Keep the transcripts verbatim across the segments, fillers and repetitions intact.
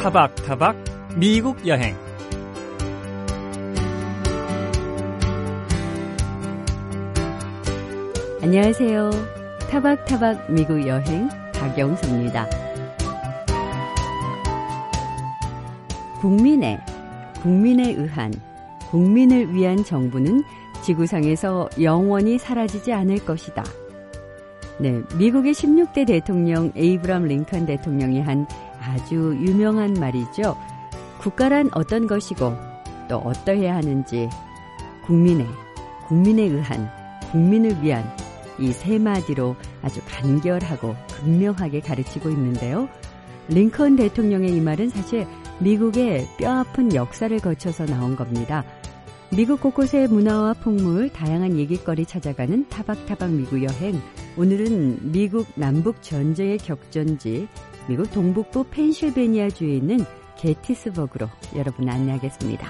타박타박 미국 여행. 안녕하세요. 타박타박 미국 여행 박영수입니다. 국민의, 국민에 의한, 국민을 위한 정부는 지구상에서 영원히 사라지지 않을 것이다. 네, 미국의 십육 대 대통령 에이브람 링컨 대통령이 한 아주 유명한 말이죠. 국가란 어떤 것이고 또 어떠해야 하는지 국민의, 국민에 의한, 국민을 위한 이 세 마디로 아주 간결하고 극명하게 가르치고 있는데요. 링컨 대통령의 이 말은 사실 미국의 뼈아픈 역사를 거쳐서 나온 겁니다. 미국 곳곳의 문화와 풍물, 다양한 얘기거리 찾아가는 타박타박 미국 여행. 오늘은 미국 남북 전쟁의 격전지, 미국 동북부 펜실베니아주에 있는 게티스버그로 여러분 안내하겠습니다.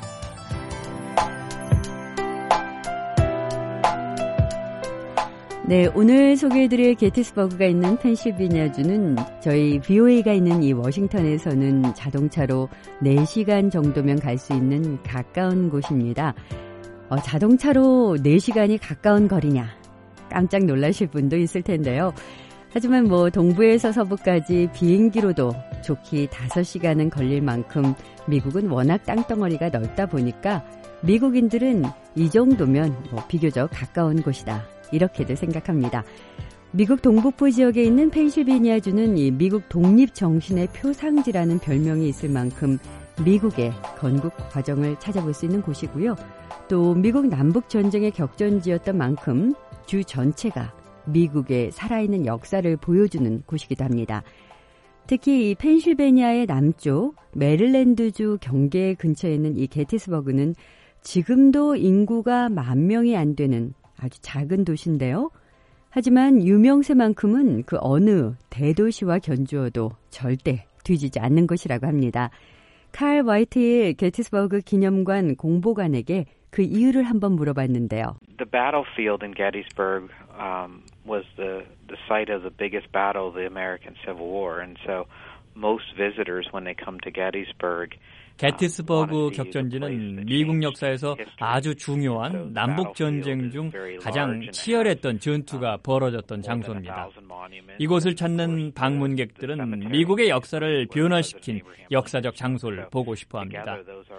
네, 오늘 소개해드릴 게티스버그가 있는 펜실베니아주는 저희 브이오에이가 있는 이 워싱턴에서는 자동차로 네 시간 정도면 갈 수 있는 가까운 곳입니다. 어, 자동차로 네 시간이 가까운 거리냐? 깜짝 놀라실 분도 있을 텐데요. 하지만 뭐 동부에서 서부까지 비행기로도 좋게 다섯 시간은 걸릴 만큼 미국은 워낙 땅덩어리가 넓다 보니까 미국인들은 이 정도면 뭐 비교적 가까운 곳이다. 이렇게들 생각합니다. 미국 동북부 지역에 있는 펜실베니아주는 이 미국 독립 정신의 표상지라는 별명이 있을 만큼 미국의 건국 과정을 찾아볼 수 있는 곳이고요. 또 미국 남북 전쟁의 격전지였던 만큼 주 전체가 미국의 살아있는 역사를 보여주는 곳이기도 합니다. 특히 이 펜실베니아의 남쪽 메릴랜드주 경계 근처에 있는 이 게티스버그는 지금도 인구가 만 명이 안 되는 아주 작은 도시인데요. 하지만 유명세만큼은 그 어느 대도시와 견주어도 절대 뒤지지 않는 것이라고 합니다. 칼 화이트의 게티스버그 기념관 공보관에게 그 이유를 한번 물어봤는데요. The battlefield in Gettysburg um, was the the site of the biggest battle of the American Civil War, and so most visitors when they come to Gettysburg. 게티스버그 격전지는 미국 역사에서 아주 중요한 남북전쟁 중 가장 치열했던 전투가 벌어졌던 장소입니다. 이곳을 찾는 방문객들은 미국의 역사를 변화시킨 역사적 장소를 보고 싶어합니다.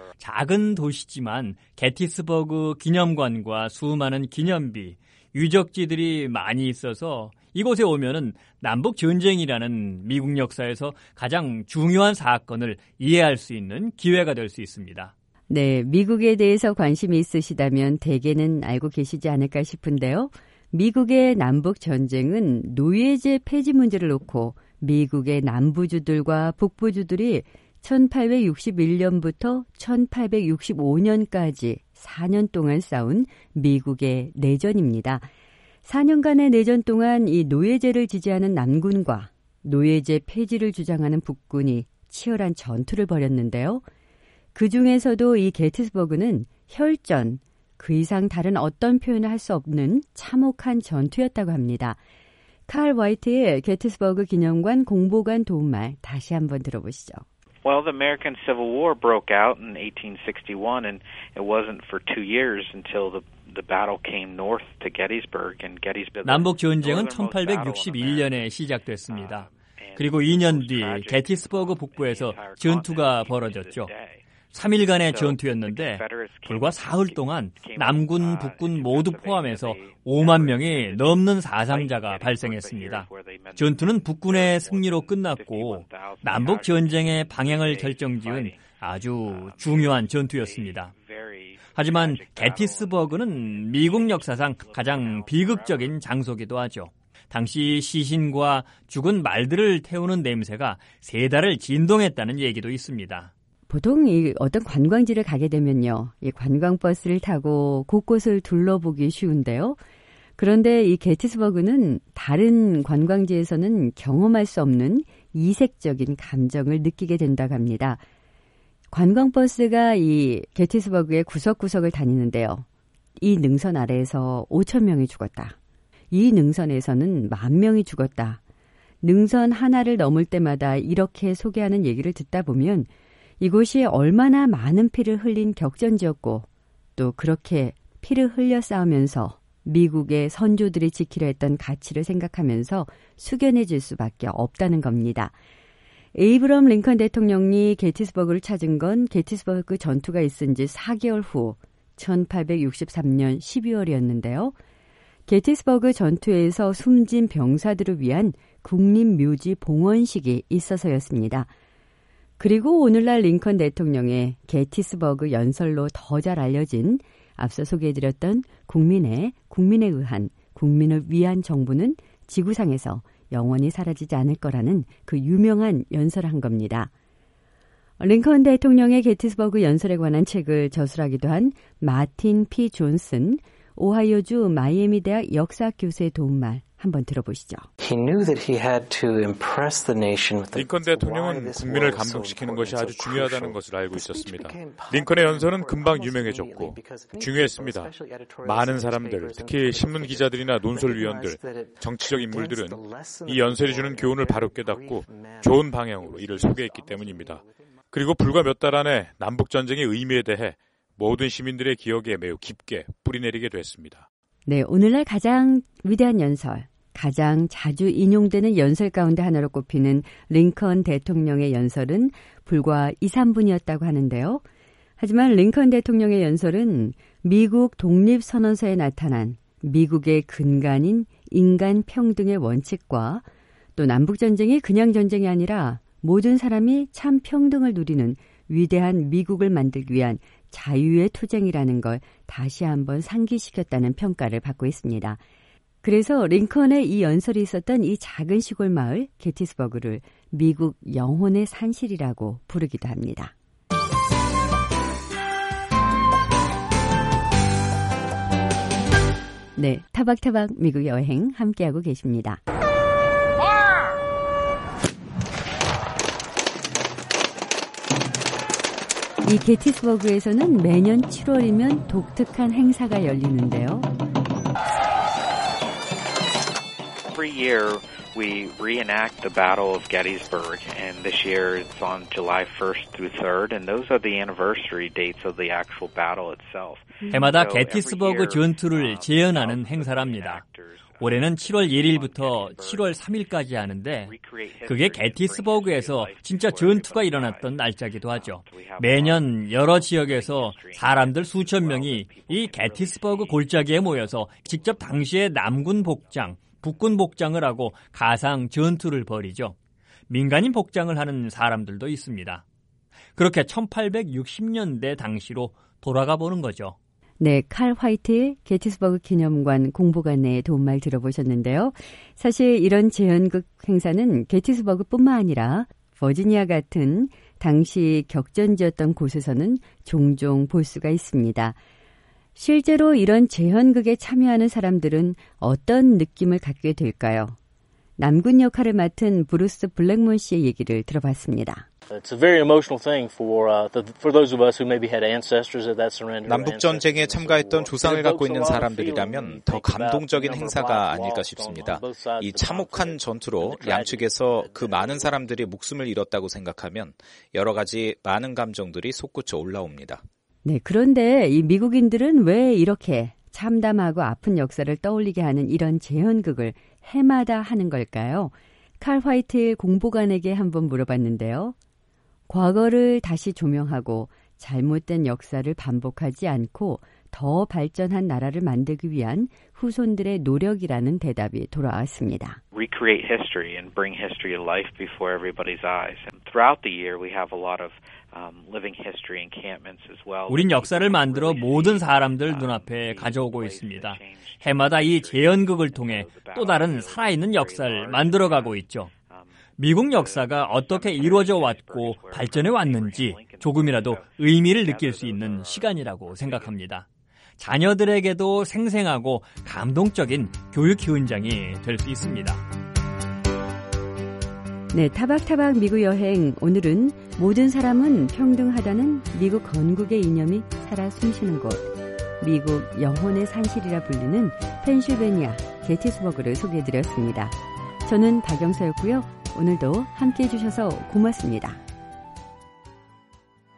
작은 도시지만 게티스버그 기념관과 수많은 기념비, 유적지들이 많이 있어서 이곳에 오면은 남북 전쟁이라는 미국 역사에서 가장 중요한 사건을 이해할 수 있는 기회가 될 수 있습니다. 네, 미국에 대해서 관심이 있으시다면 대개는 알고 계시지 않을까 싶은데요. 미국의 남북 전쟁은 노예제 폐지 문제를 놓고 미국의 남부주들과 북부주들이 천팔백육십일 년부터 천팔백육십오 년까지 사 년 동안 싸운 미국의 내전입니다. 사 년간의 내전 동안 이 노예제를 지지하는 남군과 노예제 폐지를 주장하는 북군이 치열한 전투를 벌였는데요. 그중에서도 이 게티스버그는 혈전, 그 이상 다른 어떤 표현을 할 수 없는 참혹한 전투였다고 합니다. 칼 화이트의 게티스버그 기념관 공보관 도움말 다시 한번 들어보시죠. Well, the American Civil War broke out in eighteen sixty-one, and it wasn't for two years until the the battle came north to Gettysburg, and Gettysburg. 남북 전쟁은 천팔백육십일 년에 시작됐습니다. 그리고 이 년 뒤 게티스버그 북부에서 전투가 벌어졌죠. 삼 일간의 전투였는데 불과 사흘 동안 남군, 북군 모두 포함해서 오만 명이 넘는 사상자가 발생했습니다. 전투는 북군의 승리로 끝났고 남북 전쟁의 방향을 결정지은 아주 중요한 전투였습니다. 하지만 게티스버그는 미국 역사상 가장 비극적인 장소기도 하죠. 당시 시신과 죽은 말들을 태우는 냄새가 세 달을 진동했다는 얘기도 있습니다. 보통 이 어떤 관광지를 가게 되면요, 이 관광버스를 타고 곳곳을 둘러보기 쉬운데요. 그런데 이 게티스버그는 다른 관광지에서는 경험할 수 없는 이색적인 감정을 느끼게 된다고 합니다. 관광버스가 이 게티스버그의 구석구석을 다니는데요. 이 능선 아래에서 오천 명이 죽었다. 이 능선에서는 만 명이 죽었다. 능선 하나를 넘을 때마다 이렇게 소개하는 얘기를 듣다 보면 이곳이 얼마나 많은 피를 흘린 격전지였고 또 그렇게 피를 흘려 싸우면서 미국의 선조들이 지키려 했던 가치를 생각하면서 숙연해질 수밖에 없다는 겁니다. 에이브럼 링컨 대통령이 게티스버그를 찾은 건 게티스버그 전투가 있은 지 사 개월 후 천팔백육십삼 년 십이월이었는데요. 게티스버그 전투에서 숨진 병사들을 위한 국립묘지 봉헌식이 있어서였습니다. 그리고 오늘날 링컨 대통령의 게티스버그 연설로 더 잘 알려진 앞서 소개해드렸던 국민의, 국민에 의한, 국민을 위한 정부는 지구상에서 영원히 사라지지 않을 거라는 그 유명한 연설을 한 겁니다. 링컨 대통령의 게티스버그 연설에 관한 책을 저술하기도 한 마틴 피 존슨, 오하이오주 마이애미 대학 역사 교수의 도움말 한번 들어보시죠. 링컨 대통령은 국민을 감동시키는 것이 아주 중요하다는 것을 알고 있었습니다. 링컨의 연설은 금방 유명해졌고 중요했습니다. 많은 사람들, 특히 신문 기자들이나 논설위원들, 정치적 인물들은 이 연설이 주는 교훈을 바로 깨닫고 좋은 방향으로 이를 소개했기 때문입니다. 그리고 불과 몇 달 안에 남북전쟁의 의미에 대해 모든 시민들의 기억에 매우 깊게 뿌리내리게 됐습니다. 네, 오늘날 가장 위대한 연설, 가장 자주 인용되는 연설 가운데 하나로 꼽히는 링컨 대통령의 연설은 불과 이, 삼 분이었다고 하는데요. 하지만 링컨 대통령의 연설은 미국 독립선언서에 나타난 미국의 근간인 인간 평등의 원칙과 또 남북전쟁이 그냥 전쟁이 아니라 모든 사람이 참 평등을 누리는 위대한 미국을 만들기 위한 자유의 투쟁이라는 걸 다시 한번 상기시켰다는 평가를 받고 있습니다. 그래서 링컨의 이 연설이 있었던 이 작은 시골 마을 게티스버그를 미국 영혼의 산실이라고 부르기도 합니다. 네, 타박타박 미국 여행 함께하고 계십니다. 이 게티스버그에서는 매년 칠월이면 독특한 행사가 열리는데요. Every year we reenact the Battle of Gettysburg, and this year it's on July first through third, and those are the anniversary dates of the actual battle itself. 해마다 게티스버그 전투를 재현하는 행사랍니다. 올해는 칠월 일일부터 칠월 삼일까지 하는데 그게 게티스버그에서 진짜 전투가 일어났던 날짜기도 하죠. 매년 여러 지역에서 사람들 수천 명이 이 게티스버그 골짜기에 모여서 직접 당시의 남군 복장, 북군 복장을 하고 가상 전투를 벌이죠. 민간인 복장을 하는 사람들도 있습니다. 그렇게 천팔백육십 년대 당시로 돌아가 보는 거죠. 네, 칼 화이트의 게티스버그 기념관 공보관의 도움말 들어보셨는데요. 사실 이런 재현극 행사는 게티스버그뿐만 아니라 버지니아 같은 당시 격전지였던 곳에서는 종종 볼 수가 있습니다. 실제로 이런 재현극에 참여하는 사람들은 어떤 느낌을 갖게 될까요? 남군 역할을 맡은 브루스 블랙몬 씨의 얘기를 들어봤습니다. 남북전쟁에 참가했던 조상을 갖고 있는 사람들이라면 더 감동적인 행사가 아닐까 싶습니다. 이 참혹한 전투로 양측에서 그 많은 사람들이 목숨을 잃었다고 생각하면 여러 가지 많은 감정들이 솟구쳐 올라옵니다. 네, 그런데 이 미국인들은 왜 이렇게 참담하고 아픈 역사를 떠올리게 하는 이런 재현극을 해마다 하는 걸까요? 칼 화이트 공보관에게 한번 물어봤는데요. 과거를 다시 조명하고 잘못된 역사를 반복하지 않고 더 발전한 나라를 만들기 위한 후손들의 노력이라는 대답이 돌아왔습니다. Recreate history and bring history to life before everybody's eyes. And throughout the year we have a lot of um, living history encampments as well. 우린 역사를 만들어 모든 사람들 눈앞에 가져오고 있습니다. 해마다 이 재현극을 통해 또 다른 살아있는 역사를 만들어가고 있죠. 미국 역사가 어떻게 이루어져 왔고 발전해 왔는지 조금이라도 의미를 느낄 수 있는 시간이라고 생각합니다. 자녀들에게도 생생하고 감동적인 교육 현장이 될 수 있습니다. 네, 타박타박 미국 여행. 오늘은 모든 사람은 평등하다는 미국 건국의 이념이 살아 숨쉬는 곳, 미국 영혼의 산실이라 불리는 펜실베니아 게티스버그를 소개해드렸습니다. 저는 박영서였고요. 오늘도 함께해 주셔서 고맙습니다.